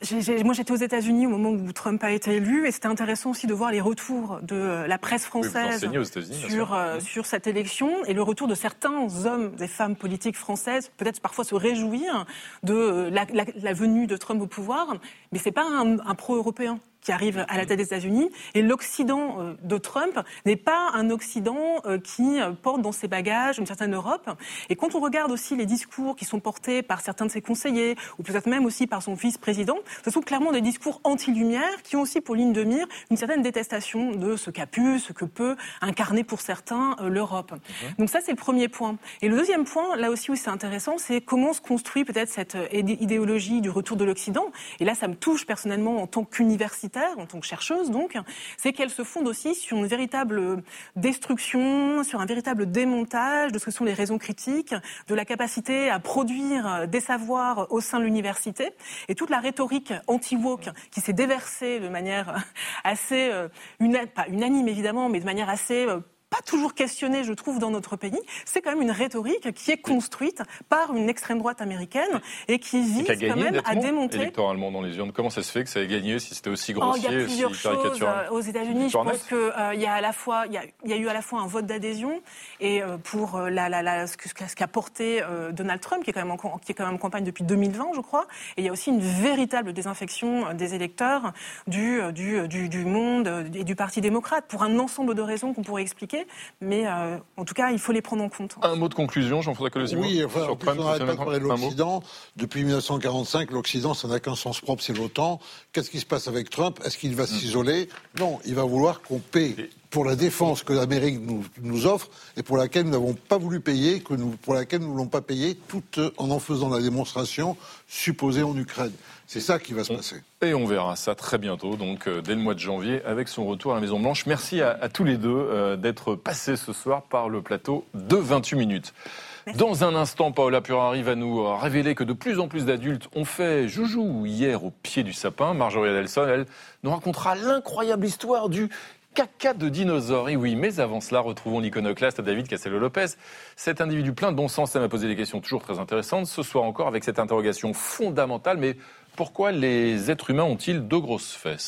j'ai, j'ai, moi, j'étais aux États-Unis au moment où Trump a été élu, et c'était intéressant aussi de voir les retours de la presse française oui, aux États-Unis, sur, euh, sur cette élection, et le retour de certains hommes et femmes politiques françaises, peut-être parfois se réjouir de la, la, la venue de Trump au pouvoir, mais c'est pas un, un pro-européen qui arrive à la tête des États-Unis. Et l'Occident euh, de Trump n'est pas un Occident euh, qui porte dans ses bagages une certaine Europe. Et quand on regarde aussi les discours qui sont portés par certains de ses conseillers, ou peut-être même aussi par son vice-président, ce sont clairement des discours anti-lumière qui ont aussi pour ligne de mire une certaine détestation de ce qu'a pu, ce que peut incarner pour certains euh, l'Europe. Okay. Donc ça, c'est le premier point. Et le deuxième point, là aussi où c'est intéressant, c'est comment se construit peut-être cette idéologie du retour de l'Occident. Et là, ça me touche personnellement en tant qu'universitaire, en tant que chercheuse donc, c'est qu'elle se fonde aussi sur une véritable destruction, sur un véritable démontage de ce que sont les raisons critiques, de la capacité à produire des savoirs au sein de l'université, et toute la rhétorique anti-woke qui s'est déversée de manière assez, una- pas unanime évidemment, mais de manière assez... pas toujours questionnée, je trouve, dans notre pays, c'est quand même une rhétorique qui est construite par une extrême droite américaine et qui vise et quand même à démonter... électoralement dans les urnes. Comment ça se fait que ça ait gagné si c'était aussi grossier, oh, il y a plusieurs si choses euh, aux États-Unis. Je pense qu'il euh, y a à la fois, il y a, il y a eu à la fois un vote d'adhésion et euh, pour euh, la, la, la, ce, que, ce qu'a porté euh, Donald Trump, qui est quand même en, qui est quand même en campagne depuis deux mille vingt, je crois. Et il y a aussi une véritable désinfection des électeurs du, du, du, du monde et du Parti démocrate pour un ensemble de raisons qu'on pourrait expliquer. Mais euh, en tout cas, il faut les prendre en compte. Un mot de conclusion, Jean-François Colosimo. Oui, enfin, sur en plus, Trump, on n'arrête pas de parler de l'Occident. Depuis mille neuf cent quarante-cinq, l'Occident, ça n'a qu'un sens propre, c'est l'OTAN. Qu'est-ce qui se passe avec Trump ? Est-ce qu'il va mmh. s'isoler ? Non, il va vouloir qu'on paie pour la défense que l'Amérique nous, nous offre et pour laquelle nous n'avons pas voulu payer, que nous, pour laquelle nous ne voulons pas payer, tout en en faisant la démonstration supposée en Ukraine. C'est ça qui va se passer. Et on verra ça très bientôt, donc euh, dès le mois de janvier, avec son retour à la Maison-Blanche. Merci à, à tous les deux euh, d'être passés ce soir par le plateau de vingt-huit minutes. Merci. Dans un instant, Paola Purari va nous révéler que de plus en plus d'adultes ont fait joujou hier au pied du sapin. Marjorie Adelson, elle, nous racontera l'incroyable histoire du caca de dinosaure. Et oui, mais avant cela, retrouvons l'iconoclaste David Castello-Lopez. Cet individu plein de bon sens, ça m'a posé des questions toujours très intéressantes. Ce soir encore, avec cette interrogation fondamentale, mais pourquoi les êtres humains ont-ils de grosses fesses ?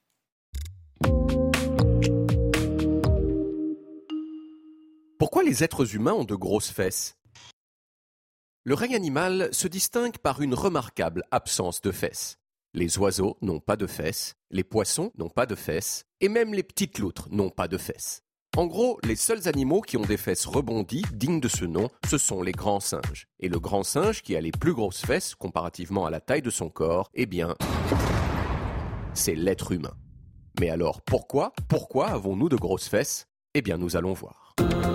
Pourquoi les êtres humains ont de grosses fesses ? Le règne animal se distingue par une remarquable absence de fesses. Les oiseaux n'ont pas de fesses, les poissons n'ont pas de fesses, et même les petites loutres n'ont pas de fesses. En gros, les seuls animaux qui ont des fesses rebondies, dignes de ce nom, ce sont les grands singes. Et le grand singe, qui a les plus grosses fesses, comparativement à la taille de son corps, eh bien, c'est l'être humain. Mais alors, pourquoi Pourquoi avons-nous de grosses fesses ? Eh bien, nous allons voir.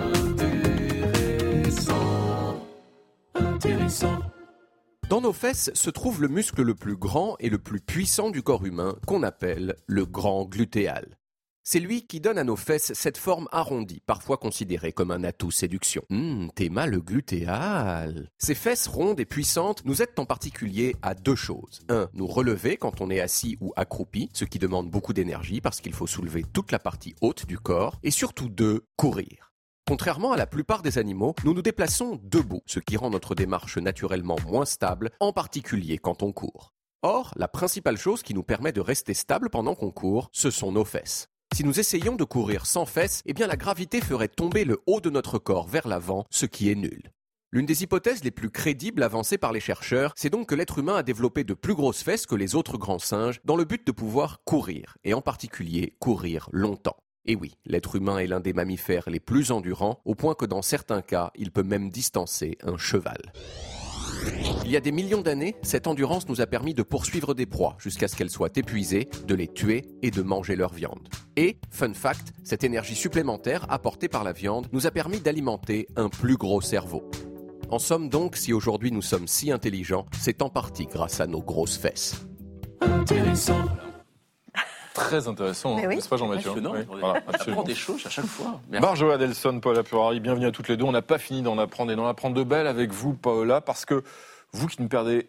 Intéressant. Intéressant. Dans nos fesses se trouve le muscle le plus grand et le plus puissant du corps humain, qu'on appelle le grand glutéal. C'est lui qui donne à nos fesses cette forme arrondie, parfois considérée comme un atout séduction. Hum, t'es mal le glutéal. Ces fesses rondes et puissantes nous aident en particulier à deux choses. Un, nous relever quand on est assis ou accroupi, ce qui demande beaucoup d'énergie parce qu'il faut soulever toute la partie haute du corps. Et surtout deux, courir. Contrairement à la plupart des animaux, nous nous déplaçons debout, ce qui rend notre démarche naturellement moins stable, en particulier quand on court. Or, la principale chose qui nous permet de rester stable pendant qu'on court, ce sont nos fesses. Si nous essayions de courir sans fesses, eh bien la gravité ferait tomber le haut de notre corps vers l'avant, ce qui est nul. L'une des hypothèses les plus crédibles avancées par les chercheurs, c'est donc que l'être humain a développé de plus grosses fesses que les autres grands singes dans le but de pouvoir courir, et en particulier courir longtemps. Et oui, l'être humain est l'un des mammifères les plus endurants, au point que dans certains cas, il peut même distancer un cheval. Il y a des millions d'années, cette endurance nous a permis de poursuivre des proies jusqu'à ce qu'elles soient épuisées, de les tuer et de manger leur viande. Et, fun fact, cette énergie supplémentaire apportée par la viande nous a permis d'alimenter un plus gros cerveau. En somme donc, si aujourd'hui nous sommes si intelligents, c'est en partie grâce à nos grosses fesses. Intéressant. Très intéressant, hein, oui. n'est-ce pas Jean-Mathieu? Oui, oui, voilà, on apprend des choses à chaque fois. Merci. Marjorie Adelson, Paola Purari, bienvenue à toutes les deux. On n'a pas fini d'en apprendre et d'en apprendre de belles avec vous, Paola, parce que vous qui ne perdez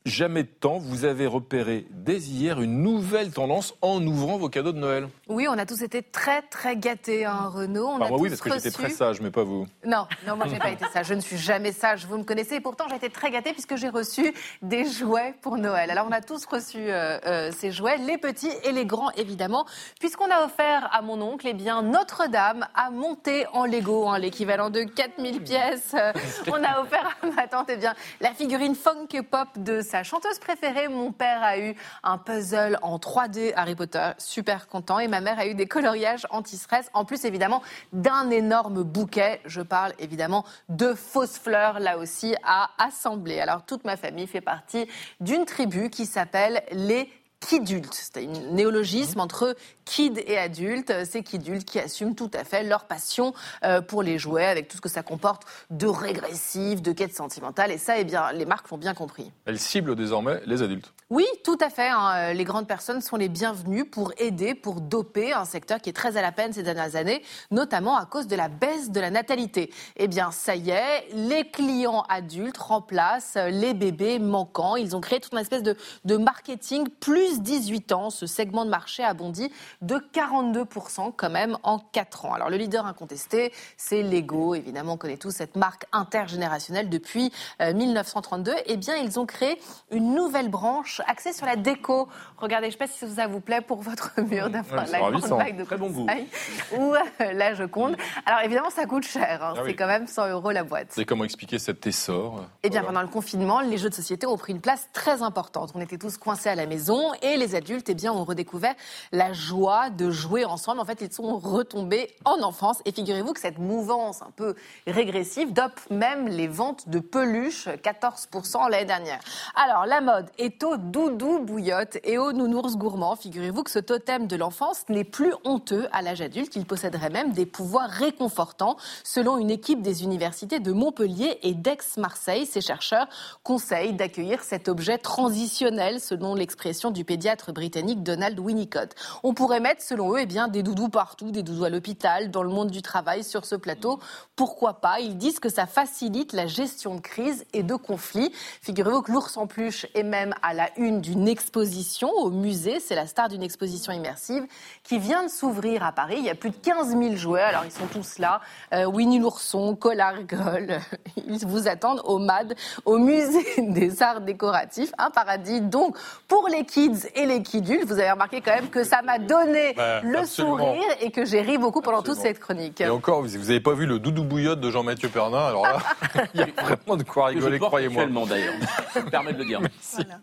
jamais de temps, vous avez repéré dès hier une nouvelle tendance en ouvrant vos cadeaux de Noël. Oui, on a tous été très très gâtés, hein, Renaud. On Enfin, a moi tous oui, parce que reçu... j'étais très sage, mais pas vous. Non, non, moi j'ai pas été sage. Je ne suis jamais sage. Vous me connaissez. Et pourtant, j'ai été très gâtée puisque j'ai reçu des jouets pour Noël. Alors, on a tous reçu euh, euh, ces jouets, les petits et les grands, évidemment, puisqu'on a offert à mon oncle, eh bien, Notre-Dame à monter en Lego, hein, l'équivalent de quatre mille pièces. Euh, on a offert à ma tante, eh bien, la figurine funk pop de sa chanteuse préférée. Mon père a eu un puzzle en trois D Harry Potter, super content. Et ma mère a eu des coloriages anti-stress. En plus, évidemment, d'un énorme bouquet. Je parle évidemment de fausses fleurs, là aussi, à assembler. Alors, toute ma famille fait partie d'une tribu qui s'appelle les Kidultes. C'est un néologisme entre kid et adulte. C'est Kidultes qui assument tout à fait leur passion euh, pour les jouets, avec tout ce que ça comporte de régressif, de quête sentimentale. Et ça, eh bien, les marques l'ont bien compris. Elles ciblent désormais les adultes. Oui, tout à fait. Hein. Les grandes personnes sont les bienvenues pour aider, pour doper un secteur qui est très à la peine ces dernières années, notamment à cause de la baisse de la natalité. Eh bien, ça y est, les clients adultes remplacent les bébés manquants. Ils ont créé toute une espèce de, de marketing plus dix-huit ans. Ce segment de marché a bondi de quarante-deux pour cent quand même en quatre ans. Alors, le leader incontesté, c'est Lego. Évidemment, on connaît tous cette marque intergénérationnelle depuis euh, mille neuf cent trente-deux. Eh bien, ils ont créé une nouvelle branche axée sur la déco. Regardez, je ne sais pas si ça vous plaît pour votre mur d'avoir ouais, la grande bague de très bon goût. Ou euh, la Joconde. Alors évidemment, ça coûte cher. Hein. Ah, c'est oui. Quand même cent euros la boîte. Et comment expliquer cet essor ? Eh bien, voilà. Pendant le confinement, les jeux de société ont pris une place très importante. On était tous coincés à la maison et les adultes, eh bien, ont redécouvert la joie de jouer ensemble. En fait, ils sont retombés en enfance. Et figurez-vous que cette mouvance un peu régressive dope même les ventes de peluches, quatorze pour cent l'année dernière. Alors, la mode est au doudou bouillotte et aux nounours gourmands. Figurez-vous que ce totem de l'enfance n'est plus honteux à l'âge adulte. Il posséderait même des pouvoirs réconfortants. Selon une équipe des universités de Montpellier et d'Aix-Marseille, ces chercheurs conseillent d'accueillir cet objet transitionnel, selon l'expression du pédiatre britannique Donald Winnicott. On pourrait mettre, selon eux, eh bien, des doudous partout, des doudous à l'hôpital, dans le monde du travail, sur ce plateau. Pourquoi pas ? Ils disent que ça facilite la gestion de crise et de conflits. Figurez-vous que l'ours en peluche est même à la une d'une exposition au musée. C'est la star d'une exposition immersive qui vient de s'ouvrir à Paris. Il y a plus de quinze mille jouets. Alors, ils sont tous là. Euh, Winnie l'ourson, Colargol. Ils vous attendent au M A D, au musée des arts décoratifs. Un paradis, donc, pour les kids et les kidultes. Vous avez remarqué quand même que ça m'a donné bah, le absolument. sourire et que j'ai ri beaucoup pendant absolument. toute cette chronique. Et encore, vous n'avez pas vu le doudou bouillotte de Jean-Mathieu Pernin. Alors là, il y a vraiment de quoi rigoler, croyez-moi. Actuellement, d'ailleurs. Ça me permet de le dire. Merci. Voilà.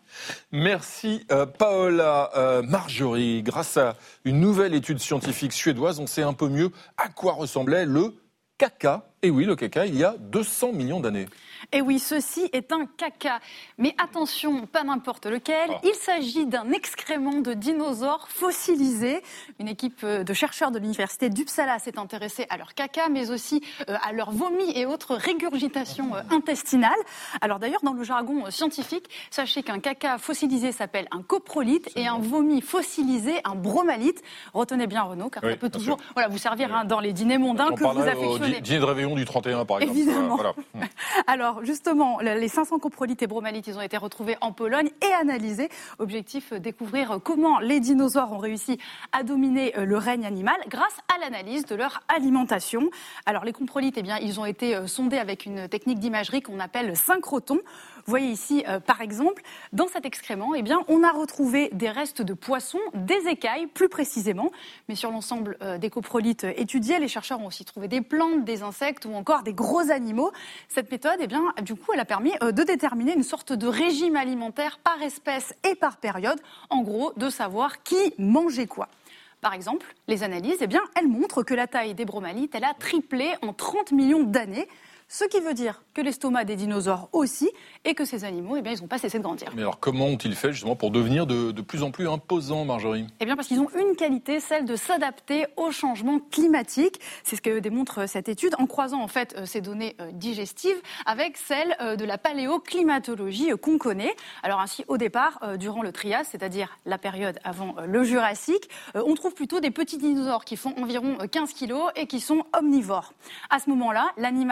Merci euh, Paola. Euh, Marjorie, grâce à une nouvelle étude scientifique suédoise, on sait un peu mieux à quoi ressemblait le caca. Et oui, le caca, il y a deux cents millions d'années. Et oui, ceci est un caca. Mais attention, pas n'importe lequel. Oh. Il s'agit d'un excrément de dinosaure fossilisé. Une équipe de chercheurs de l'université d'Uppsala s'est intéressée à leur caca, mais aussi à leur vomi et autres régurgitations intestinales. Alors d'ailleurs, dans le jargon scientifique, sachez qu'un caca fossilisé s'appelle un coprolite et un vomi fossilisé un bromalite. Retenez bien, Renaud, car oui, ça peut toujours voilà, vous servir hein, dans les dîners mondains on que vous affectionnez. Au dîner de réveillon du trente et un, par exemple. Évidemment. Voilà. Alors, justement, les cinq cents coprolites et bromalites, ils ont été retrouvés en Pologne et analysés. Objectif, découvrir comment les dinosaures ont réussi à dominer le règne animal grâce à l'analyse de leur alimentation. Alors, les coprolites, eh bien, ils ont été sondés avec une technique d'imagerie qu'on appelle synchrotron. Vous voyez ici, euh, par exemple, dans cet excrément, eh bien, on a retrouvé des restes de poissons, des écailles, plus précisément. Mais sur l'ensemble euh, des coprolites étudiés, les chercheurs ont aussi trouvé des plantes, des insectes ou encore des gros animaux. Cette méthode, eh bien, du coup, elle a permis euh, de déterminer une sorte de régime alimentaire par espèce et par période. En gros, de savoir qui mangeait quoi. Par exemple, les analyses, eh bien, elles montrent que la taille des bromalites, elle a triplé en trente millions d'années. Ce qui veut dire que l'estomac des dinosaures aussi, et que ces animaux, eh bien, ils n'ont pas cessé de grandir. Mais alors, comment ont-ils fait justement pour devenir de, de plus en plus imposants, Marjorie ? Eh bien, parce qu'ils ont une qualité, celle de s'adapter au changement climatique. C'est ce que démontre cette étude, en croisant en fait ces données digestives avec celles de la paléoclimatologie qu'on connaît. Alors ainsi, au départ, durant le Trias, c'est-à-dire la période avant le Jurassique, on trouve plutôt des petits dinosaures qui font environ quinze kilos et qui sont omnivores. À ce moment-là, l'animal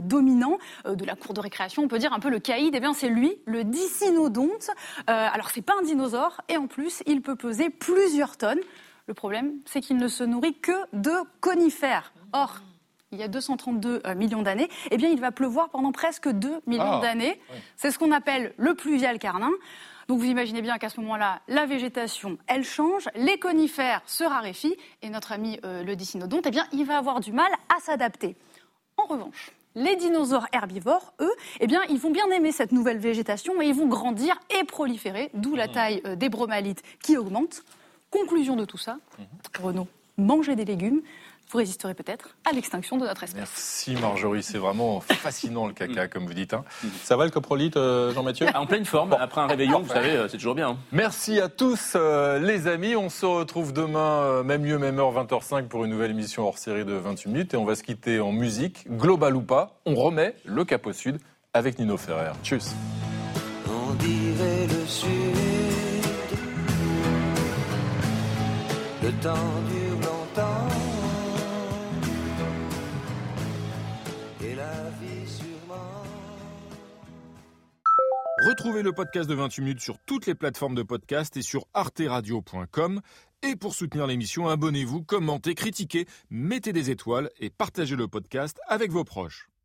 dominant euh, de la cour de récréation, on peut dire un peu le caïd, eh bien c'est lui, le dicynodonte. Euh, alors c'est pas un dinosaure et en plus il peut peser plusieurs tonnes. Le problème, c'est qu'il ne se nourrit que de conifères. Or, il y a deux cent trente-deux millions d'années, eh bien il va pleuvoir pendant presque deux millions ah, d'années. Oui. C'est ce qu'on appelle le pluvial carnin. Donc vous imaginez bien qu'à ce moment-là, la végétation, elle change, les conifères se raréfient et notre ami euh, le dicynodonte, eh bien, il va avoir du mal à s'adapter. En revanche, les dinosaures herbivores, eux, eh bien, ils vont bien aimer cette nouvelle végétation et ils vont grandir et proliférer, d'où la taille euh, des bromalites qui augmente. Conclusion de tout ça, Renaud, mangez des légumes. Vous résisterez peut-être à l'extinction de notre espèce. Merci Marjorie, c'est vraiment fascinant le caca, comme vous dites. Hein. Ça va le coprolite, euh, Jean-Mathieu ? En pleine forme, bon. Après un réveillon, vous savez, c'est toujours bien. Hein. Merci à tous euh, les amis, on se retrouve demain, euh, même lieu, même heure, vingt heures cinq pour une nouvelle émission hors série de vingt-huit minutes et on va se quitter en musique, global ou pas, on remet le cap au sud avec Nino Ferrer. Tchuss. On dirait le sud, le temps dure longtemps. Retrouvez le podcast de vingt-huit minutes sur toutes les plateformes de podcast et sur arte radio point com. Et pour soutenir l'émission, abonnez-vous, commentez, critiquez, mettez des étoiles et partagez le podcast avec vos proches.